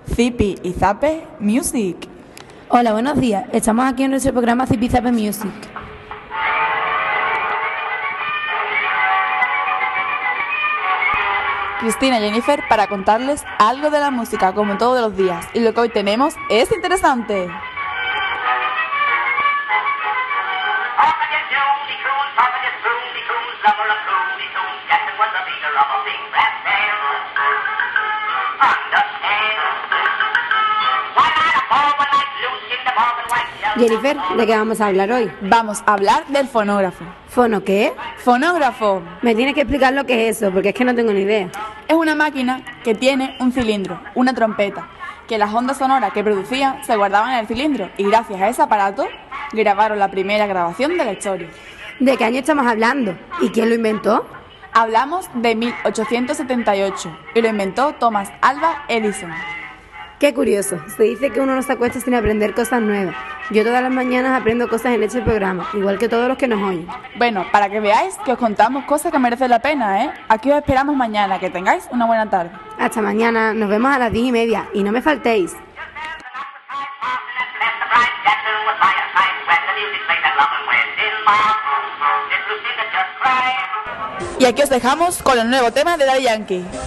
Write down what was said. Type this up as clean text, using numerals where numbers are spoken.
Zipi y Zape Music. Hola, buenos días. Estamos aquí en nuestro programa Zipi y Zape Music. Cristina y Jennifer para contarles algo de la música como todos los días. Y lo que hoy tenemos es interesante. Jennifer, ¿de qué vamos a hablar hoy? Vamos a hablar del fonógrafo. ¿Fono qué? Fonógrafo Me tienes que explicar lo que es eso, porque es que no tengo ni idea. es una máquina que tiene un cilindro, una trompeta, que las ondas sonoras que producían se guardaban en el cilindro y gracias a ese aparato grabaron la primera grabación de la historia. ¿De qué año estamos hablando? ¿Y quién lo inventó? Hablamos de 1878 y lo inventó Thomas Alva Edison. Qué curioso. Se dice que uno no se acuesta sin aprender cosas nuevas. Yo todas las mañanas aprendo cosas en este programa, igual que todos los que nos oyen. Bueno, para que veáis que os contamos cosas que merecen la pena, ¿eh? Aquí os esperamos mañana. Que tengáis una buena tarde. Hasta mañana. Nos vemos a las 10:30 y no me faltéis. Y aquí os dejamos con el nuevo tema de Daddy Yankee.